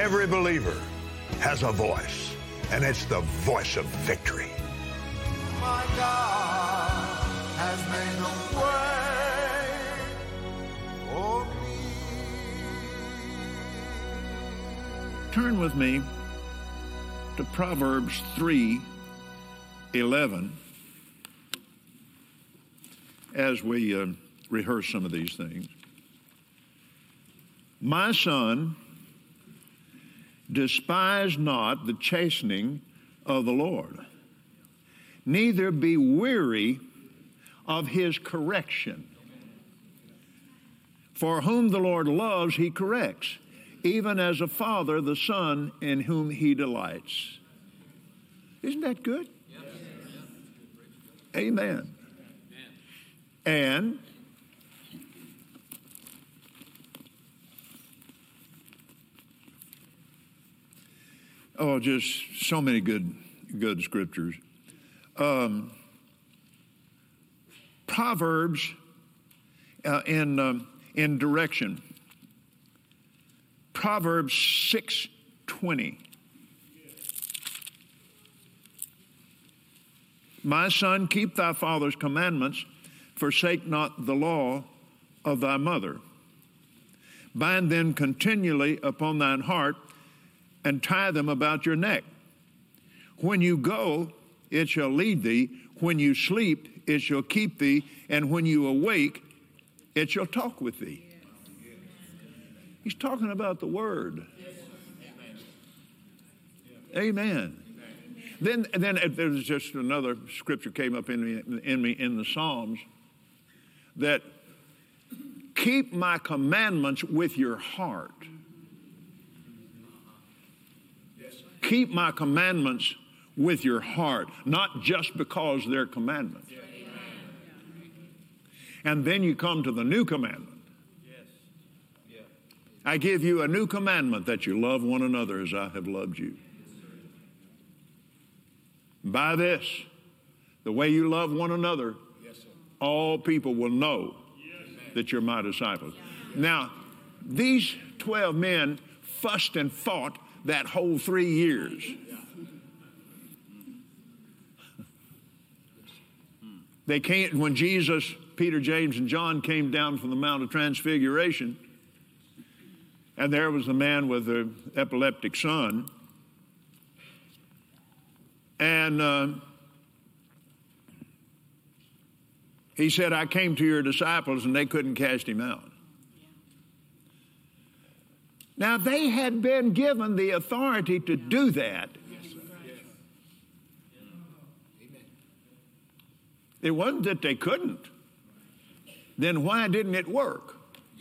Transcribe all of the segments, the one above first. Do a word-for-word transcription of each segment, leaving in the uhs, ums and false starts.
Every believer has a voice, and it's the voice of victory. My God has made a way for me. Turn with me to Proverbs three eleven as we uh, rehearse some of these things. My son, despise not the chastening of the Lord, neither be weary of his correction. For whom the Lord loves, he corrects, even as a father the son in whom he delights. Isn't that good? Yes. Amen. And oh, just so many good, good scriptures. Um, Proverbs uh, in um, in direction. Proverbs six twenty. My son, keep thy father's commandments, forsake not the law of thy mother. Bind them continually upon thine heart, and tie them about your neck. When you go, it shall lead thee. When you sleep, it shall keep thee. And when you awake, it shall talk with thee. He's talking about the Word. Amen. Then, then there's just another scripture came up in me, in me in the Psalms that keep my commandments with your heart. Keep my commandments with your heart, not just because they're commandments. And then you come to the new commandment. I give you a new commandment, that you love one another as I have loved you. By this, the way you love one another, all people will know that you're my disciples. Now, these twelve men fussed and fought that whole three years. They can't, when Jesus, Peter, James, and John came down from the Mount of Transfiguration, and there was the man with the epileptic son, and uh, he said, I came to your disciples, and they couldn't cast him out. Now, they had been given the authority to do that. It wasn't that they couldn't. Then why didn't it work?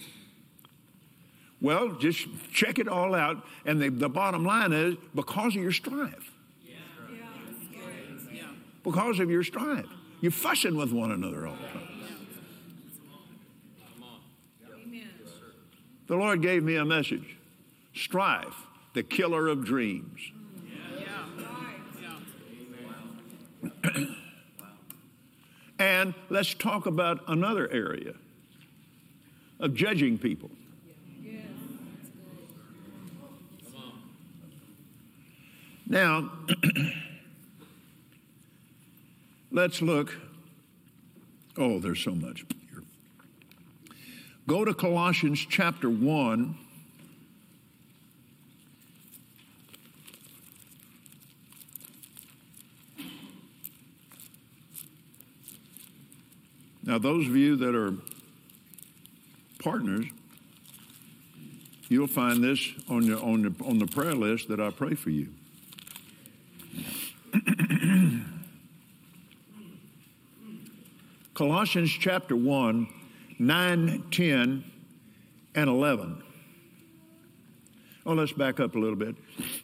Well, just check it all out, and the, the bottom line is because of your strife. Because of your strife. You're fussing with one another all the time. The Lord gave me a message. Strife, the killer of dreams. And let's talk about another area of judging people. Now, let's look. Oh, there's so much here. Go to Colossians chapter one. Now, those of you that are partners, you'll find this on your on the on the prayer list that I pray for you. Colossians chapter one, nine, ten, and eleven. Oh, let's back up a little bit.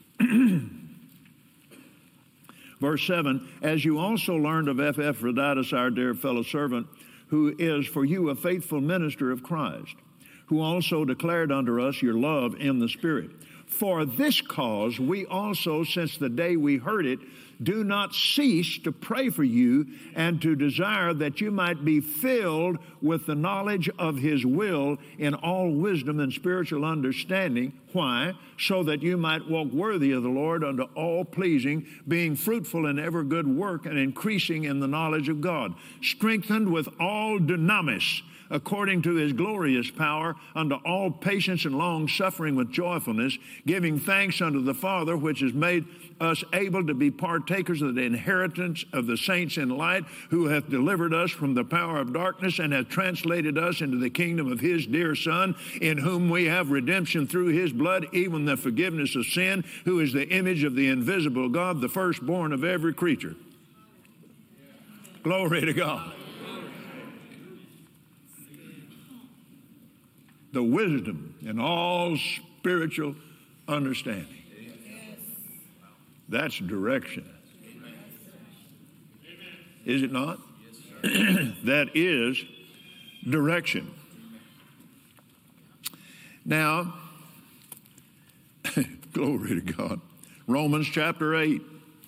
Verse seven, as you also learned of Epaphroditus, our dear fellow servant, who is for you a faithful minister of Christ, who also declared unto us your love in the Spirit. For this cause we also, since the day we heard it, do not cease to pray for you and to desire that you might be filled with the knowledge of his will in all wisdom and spiritual understanding. Why? So that you might walk worthy of the Lord unto all pleasing, being fruitful in every good work and increasing in the knowledge of God, strengthened with all dunamis, according to his glorious power, unto all patience and long suffering with joyfulness, giving thanks unto the Father, which has made us able to be partakers of the inheritance of the saints in light, who hath delivered us from the power of darkness and hath translated us into the kingdom of his dear Son, in whom we have redemption through his blood, even the forgiveness of sin, who is the image of the invisible God, the firstborn of every creature. Glory to God. The wisdom in all spiritual understanding. That's direction. Is it not? That is direction. Now, glory to God. Romans chapter eight.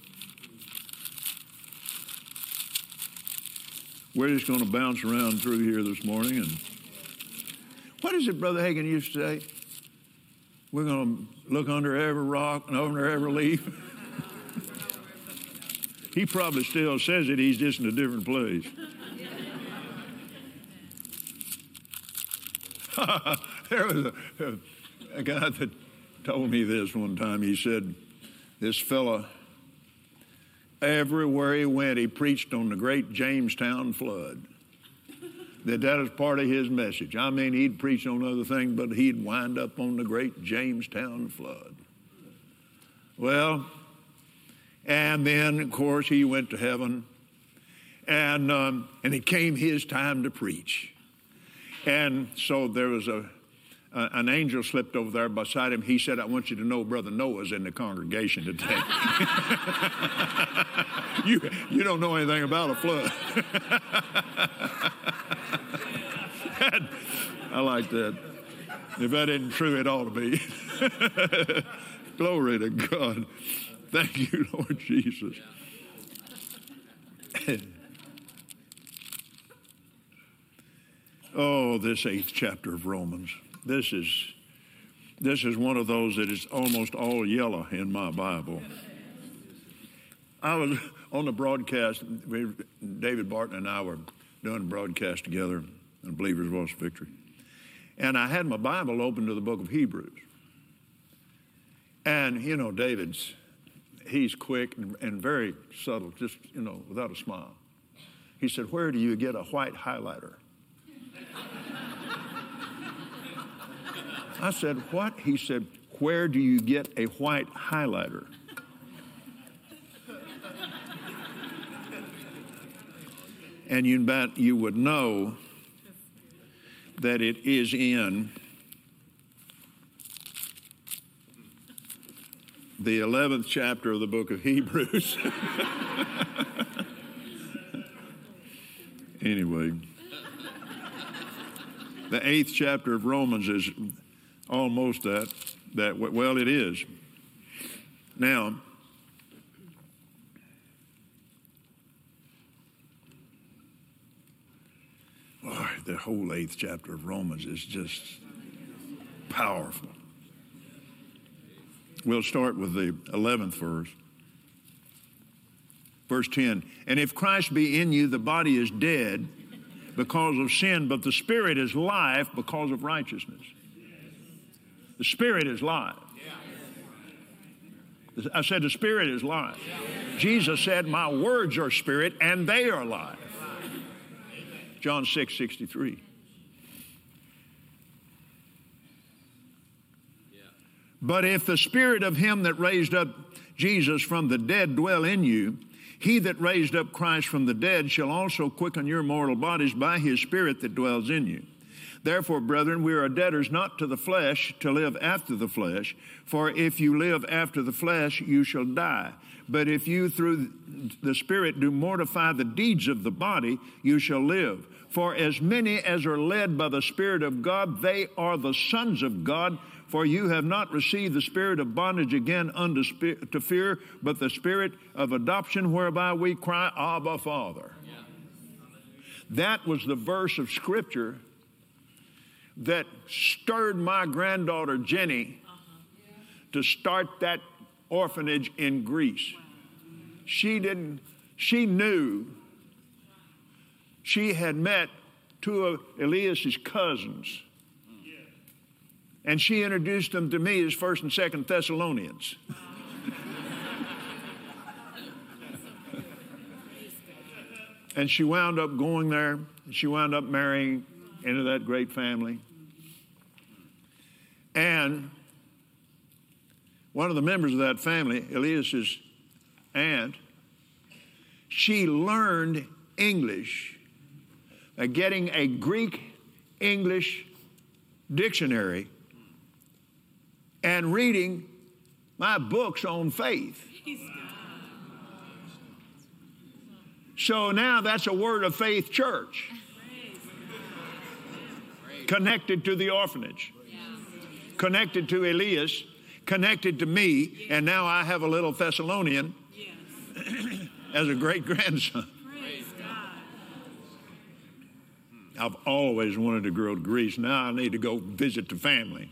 We're just going to bounce around through here this morning. And what is it Brother Hagin used to say? We're going to look under every rock and under every leaf. He probably still says it, he's just in a different place. There was a, a guy that told me this one time. He said, this fella, everywhere he went, he preached on the great Jamestown flood. That that is part of his message. I mean, he'd preach on other things, but he'd wind up on the great Jamestown flood. Well, and then, of course, he went to heaven, and um, and it came his time to preach. And so there was a, a an angel slipped over there beside him. He said, I want you to know Brother Noah's in the congregation today. you, you don't know anything about a flood. I like that. If that isn't true, it ought to be. Glory to God. Thank you, Lord Jesus. Oh, this eighth chapter of Romans. This is this is one of those that is almost all yellow in my Bible. I was on the broadcast. We, David Barton and I were doing a broadcast together in Believer's Voice of Victory. And I had my Bible open to the book of Hebrews. And, you know, David's, he's quick and, and very subtle, just, you know, without a smile. He said, where do you get a white highlighter? I said, what? He said, where do you get a white highlighter? And you bet you would know that it is in the eleventh chapter of the book of Hebrews. Anyway, the eighth chapter of Romans is almost that, that, well, it is. Now, boy, the whole eighth chapter of Romans is just powerful. We'll start with the eleventh verse. Verse ten, and if Christ be in you, the body is dead because of sin, but the Spirit is life because of righteousness. The Spirit is life. I said the Spirit is life. Jesus said, my words are spirit and they are life. John six sixty-three. But if the Spirit of him that raised up Jesus from the dead dwell in you, he that raised up Christ from the dead shall also quicken your mortal bodies by his Spirit that dwells in you. Therefore, brethren, we are debtors not to the flesh to live after the flesh. For if you live after the flesh, you shall die. But if you through the Spirit do mortify the deeds of the body, you shall live. For as many as are led by the Spirit of God, they are the sons of God. For you have not received the spirit of bondage again unto spe- to fear, but the Spirit of adoption, whereby we cry, Abba, Father. Yeah. That was the verse of Scripture that stirred my granddaughter Jenny to start that orphanage in Greece. She didn't, she knew she had met two of Elias's cousins, and she introduced them to me as First and Second Thessalonians. And she wound up going there. She wound up marrying into that great family. And one of the members of that family, Elias's aunt, she learned English by getting a Greek-English dictionary and reading my books on faith. So now that's a Word of Faith church connected to the orphanage, connected to Elias, connected to me, and now I have a little Thessalonian as a great-grandson. I've always wanted to go to Greece. Now I need to go visit the family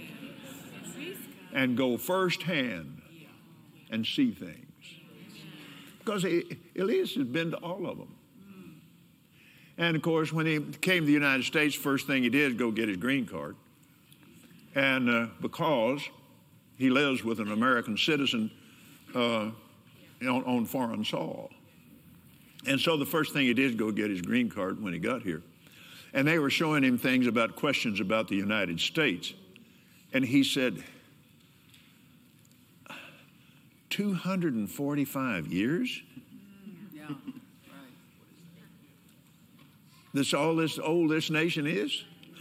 and go firsthand and see things. Because Elias has been to all of them. And, of course, when he came to the United States, first thing he did is go get his green card. And uh, because he lives with an American citizen uh, on, on foreign soil. And so the first thing he did is go get his green card when he got here. And they were showing him things about questions about the United States. And he said, two hundred forty-five years? Yeah, right. This all this old this nation is?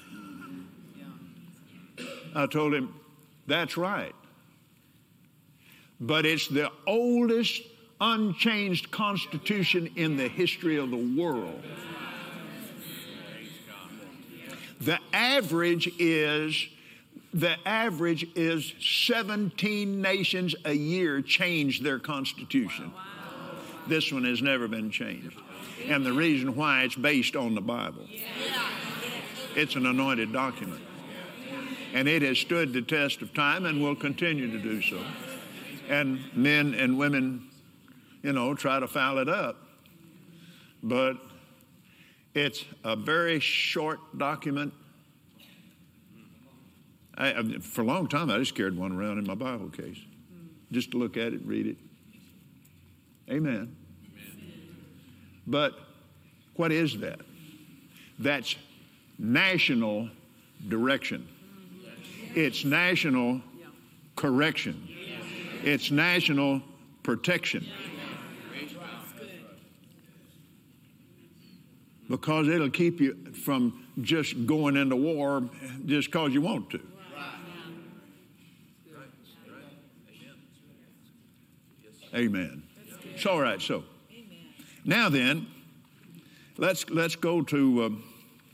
Yeah. I told him, that's right. But it's the oldest unchanged constitution in the history of the world. The average is The average is seventeen nations a year change their constitution. Wow. This one has never been changed. And the reason why, it's based on the Bible. It's an anointed document. And it has stood the test of time and will continue to do so. And men and women, you know, try to foul it up. But it's a very short document. I, for a long time, I just carried one around in my Bible case, just to look at it, read it. Amen. Amen. But what is that? That's national direction. It's national correction. It's national protection. Because it'll keep you from just going into war just because you want to. Amen. It's all right. So, Amen. Now then, let's let's go to um,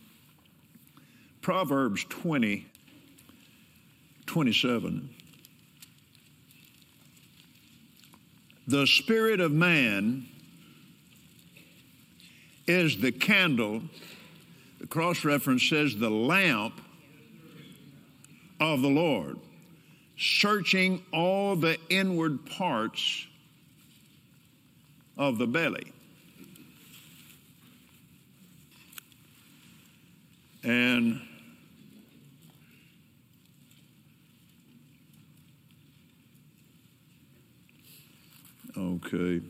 Proverbs twenty, twenty-seven. The spirit of man is the candle. The cross-reference says the lamp of the Lord, searching all the inward parts of the belly. And okay.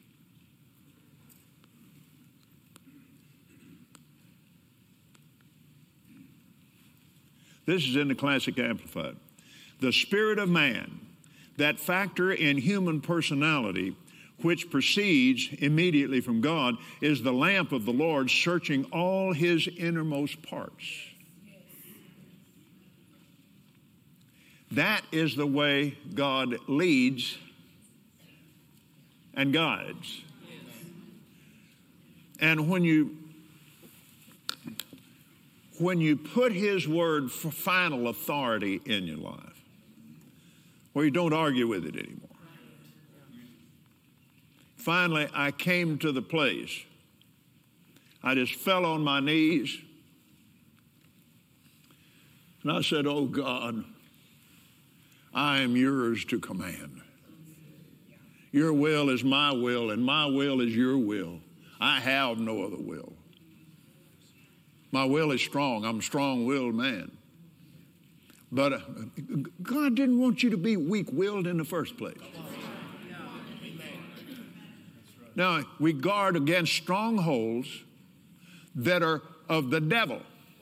This is in the Classic Amplified. The spirit of man, that factor in human personality which proceeds immediately from God, is the lamp of the Lord, searching all his innermost parts. That is the way God leads and guides. And when you when you put His word for final authority in your life, where you don't argue with it anymore. Finally, I came to the place. I just fell on my knees. And I said, "Oh God, I am yours to command. Your will is my will, and my will is your will. I have no other will. My will is strong. I'm a strong-willed man. But uh, God didn't want you to be weak-willed in the first place. Now, we guard against strongholds that are of the devil.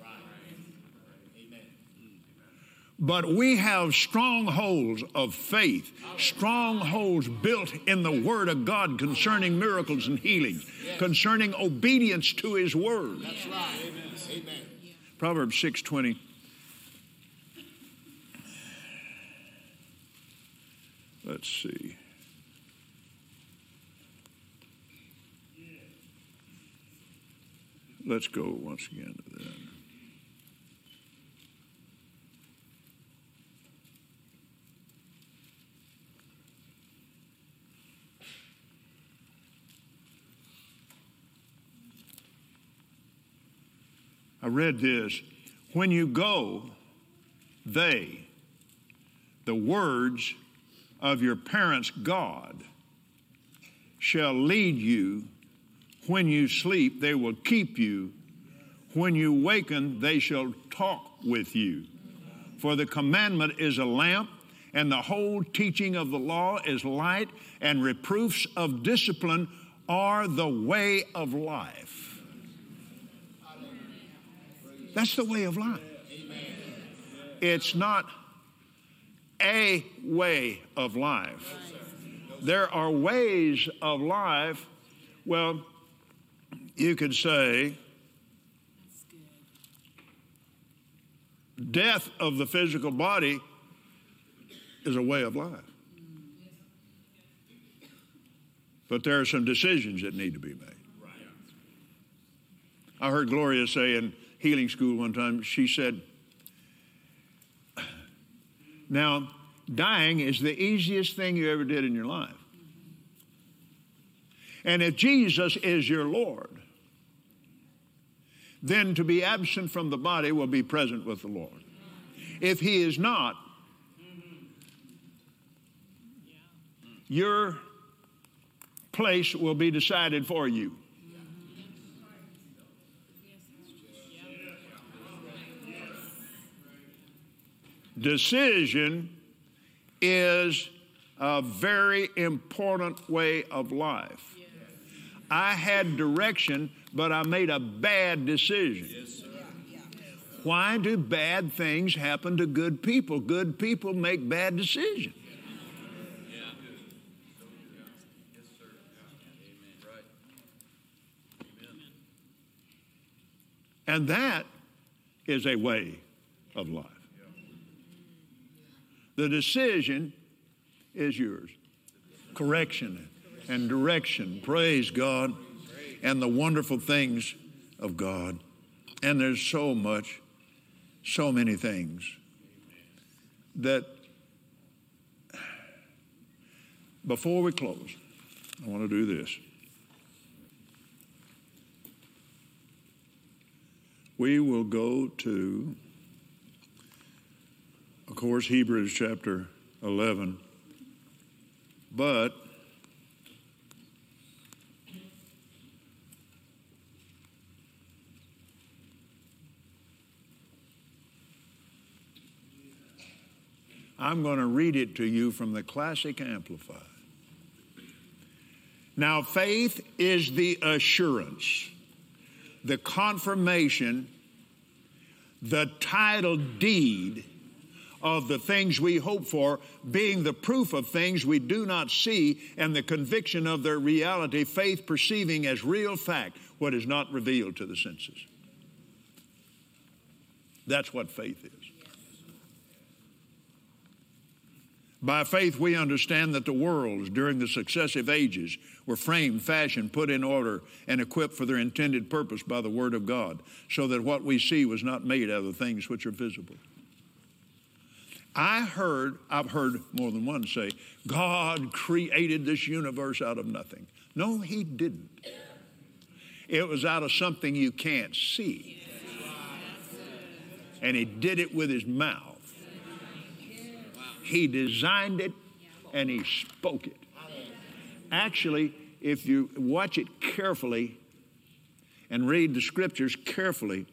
But we have strongholds of faith, strongholds built in the Word of God concerning miracles and healings, concerning obedience to His Word. That's right. Amen. Amen. Proverbs six twenty. Let's see. Let's go once again to that. I read this. When you go, they, the words of your parents' God, shall lead you. When you sleep, they will keep you. When you waken, they shall talk with you. For the commandment is a lamp, and the whole teaching of the law is light, and reproofs of discipline are the way of life. That's the way of life. It's not a way of life. There are ways of life. Well, you could say death of the physical body is a way of life. But there are some decisions that need to be made. I heard Gloria say in healing school one time, she said, now, dying is the easiest thing you ever did in your life. And if Jesus is your Lord, then to be absent from the body will be present with the Lord. If He is not, your place will be decided for you. Decision is a very important way of life. Yes. I had direction, but I made a bad decision. Yes, why do bad things happen to good people? Good people make bad decisions. Yeah. Yes, sir. Amen. Right. Amen. And that is a way of life. The decision is yours. Correction and direction. Praise God. And the wonderful things of God. And there's so much, so many things that before we close, I want to do this. We will go to, of course, Hebrews chapter eleven, but I'm going to read it to you from the Classic Amplified. Now, faith is the assurance, the confirmation, the title deed of the things we hope for, being the proof of things we do not see, and the conviction of their reality, faith perceiving as real fact what is not revealed to the senses. That's what faith is. By faith we understand that the worlds during the successive ages were framed, fashioned, put in order, and equipped for their intended purpose by the word of God, so that what we see was not made out of the things which are visible. I heard, I've heard more than one say, God created this universe out of nothing. No, he didn't. It was out of something you can't see. And he did it with his mouth. He designed it and he spoke it. Actually, if you watch it carefully and read the scriptures carefully,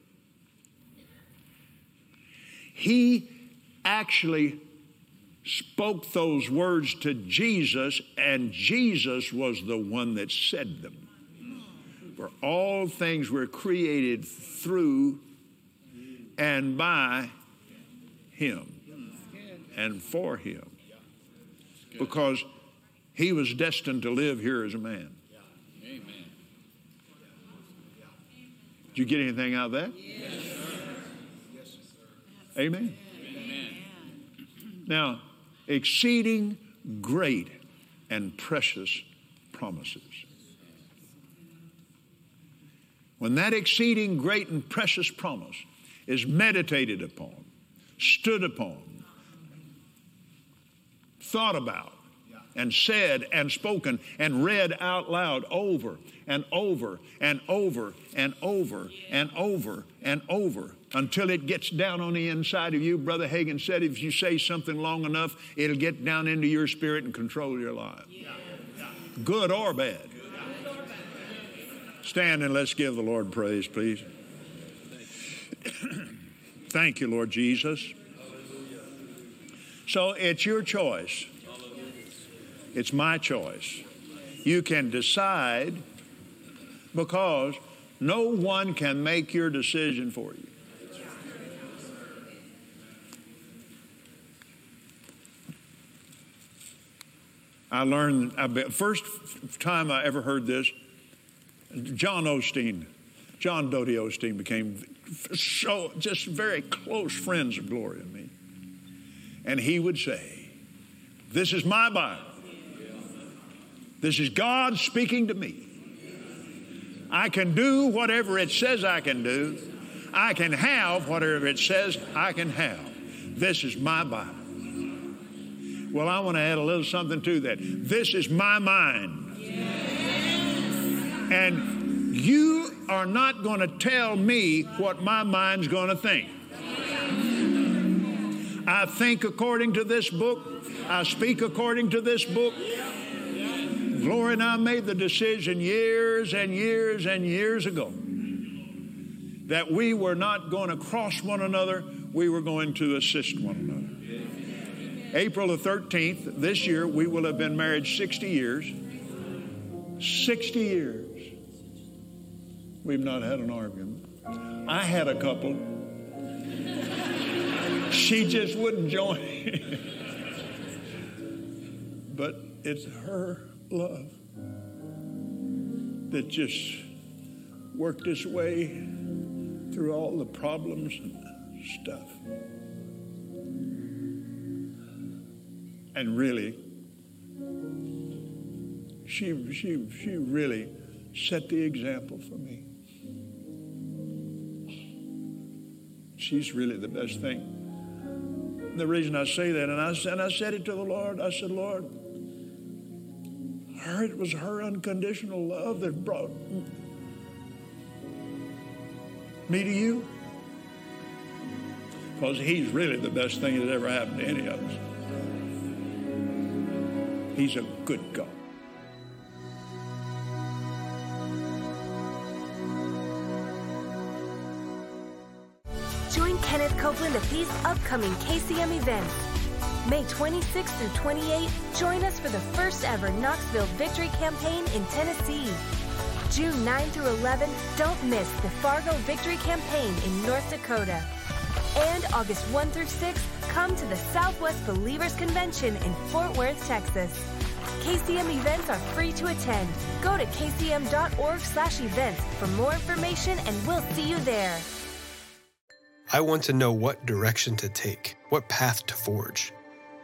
he actually spoke those words to Jesus, and Jesus was the one that said them. For all things were created through and by him and for him, because he was destined to live here as a man. Amen. Did you get anything out of that? Yes, sir. Amen. Amen. Now, exceeding great and precious promises. When that exceeding great and precious promise is meditated upon, stood upon, thought about, and said and spoken and read out loud over and over and over and over and over and over until it gets down on the inside of you. Brother Hagin said if you say something long enough, it'll get down into your spirit and control your life. Good or bad. Stand and let's give the Lord praise, please. Thank you, Lord Jesus. So it's your choice. It's my choice. You can decide, because no one can make your decision for you. I learned, I bet, first time I ever heard this, John Osteen, John Doty Osteen became so just very close friends of Gloria and me. And he would say, this is my Bible. This is God speaking to me. I can do whatever it says I can do. I can have whatever it says I can have. This is my Bible. Well, I want to add a little something to that. This is my mind. And you are not going to tell me what my mind's going to think. I think according to this book. I speak according to this book. Gloria and I made the decision years and years and years ago that we were not going to cross one another. We were going to assist one another. April the thirteenth, this year, we will have been married sixty years. sixty years. We've not had an argument. I had a couple. She just wouldn't join. But it's her love that just worked its way through all the problems and stuff. And really, she, she, she really set the example for me. She's really the best thing. And the reason I say that, and I, and I said it to the Lord, I said, Lord, her, it was her unconditional love that brought me to you. Because he's really the best thing that ever happened to any of us. He's a good God. Join Kenneth Copeland at these upcoming K C M events. May twenty-sixth through twenty-eighth, join us for the first ever Knoxville Victory Campaign in Tennessee. June ninth through eleventh, don't miss the Fargo Victory Campaign in North Dakota. And August first through sixth, come to the Southwest Believers Convention in Fort Worth, Texas. K C M events are free to attend. Go to k c m dot org slash events for more information, and we'll see you there. I want to know what direction to take, what path to forge.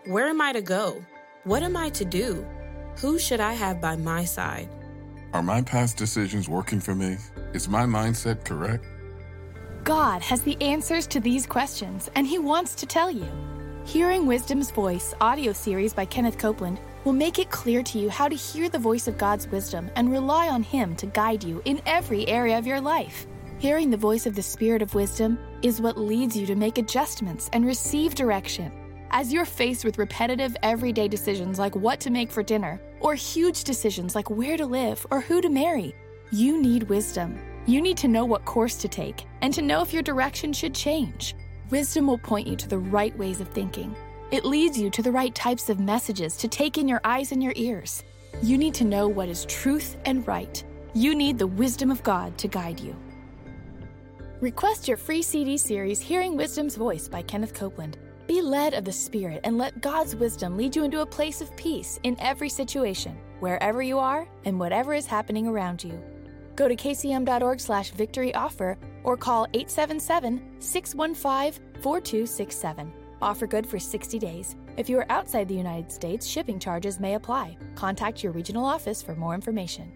Where am I to go? What am I to do? Who should I have by my side? Are my past decisions working for me? Is my mindset correct? God has the answers to these questions, and He wants to tell you. Hearing Wisdom's Voice audio series by Kenneth Copeland will make it clear to you how to hear the voice of God's wisdom and rely on Him to guide you in every area of your life. Hearing the voice of the Spirit of Wisdom is what leads you to make adjustments and receive direction. As you're faced with repetitive, everyday decisions like what to make for dinner, or huge decisions like where to live or who to marry, you need wisdom. You need to know what course to take and to know if your direction should change. Wisdom will point you to the right ways of thinking. It leads you to the right types of messages to take in your eyes and your ears. You need to know what is truth and right. You need the wisdom of God to guide you. Request your free C D series, Hearing Wisdom's Voice by Kenneth Copeland. Be led of the Spirit and let God's wisdom lead you into a place of peace in every situation, wherever you are and whatever is happening around you. Go to kcm.org slash victory offer or call eight seven seven, six one five, four two six seven. Offer good for sixty days. If you are outside the United States, shipping charges may apply. Contact your regional office for more information.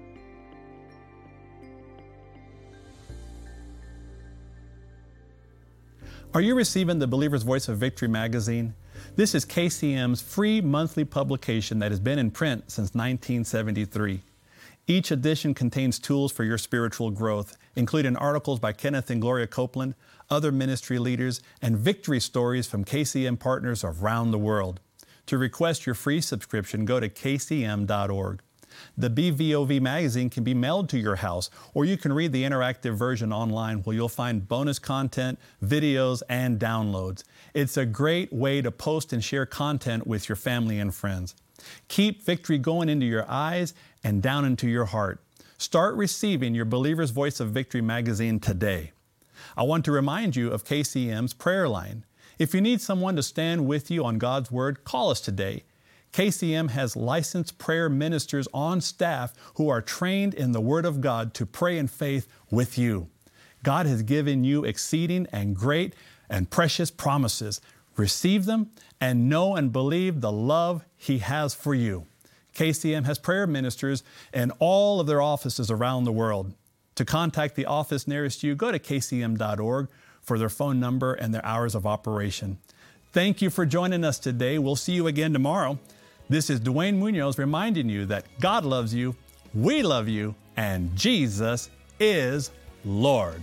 Are you receiving the Believer's Voice of Victory magazine? This is K C M's free monthly publication that has been in print since nineteen seventy-three. Each edition contains tools for your spiritual growth, including articles by Kenneth and Gloria Copeland, other ministry leaders, and victory stories from K C M partners around the world. To request your free subscription, go to k c m dot org. The B V O V magazine can be mailed to your house, or you can read the interactive version online where you'll find bonus content, videos, and downloads. It's a great way to post and share content with your family and friends. Keep victory going into your eyes and down into your heart. Start receiving your Believer's Voice of Victory magazine today. I want to remind you of K C M's prayer line. If you need someone to stand with you on God's Word, call us today. K C M has licensed prayer ministers on staff who are trained in the Word of God to pray in faith with you. God has given you exceeding and great and precious promises. Receive them and know and believe the love He has for you. K C M has prayer ministers in all of their offices around the world. To contact the office nearest you, go to k c m dot org for their phone number and their hours of operation. Thank you for joining us today. We'll see you again tomorrow. This is Dwayne Munoz reminding you that God loves you, we love you, and Jesus is Lord.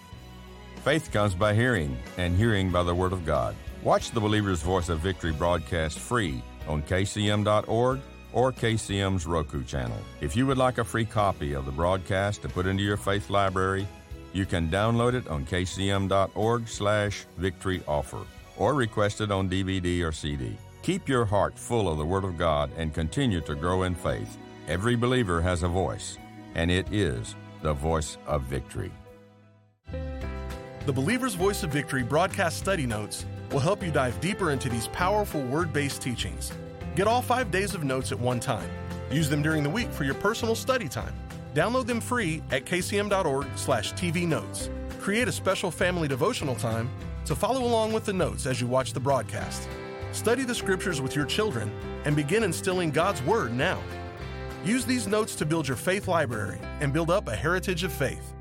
Faith comes by hearing, and hearing by the Word of God. Watch the Believer's Voice of Victory broadcast free on k c m dot org or K C M's Roku channel. If you would like a free copy of the broadcast to put into your faith library, you can download it on k c m dot org slash victory offer or request it on D V D or C D. Keep your heart full of the Word of God and continue to grow in faith. Every believer has a voice, and it is the voice of victory. The Believer's Voice of Victory broadcast study notes will help you dive deeper into these powerful word-based teachings. Get all five days of notes at one time. Use them during the week for your personal study time. Download them free at k c m dot org slash t v notes. Create a special family devotional time to follow along with the notes as you watch the broadcast. Study the scriptures with your children and begin instilling God's Word now. Use these notes to build your faith library and build up a heritage of faith.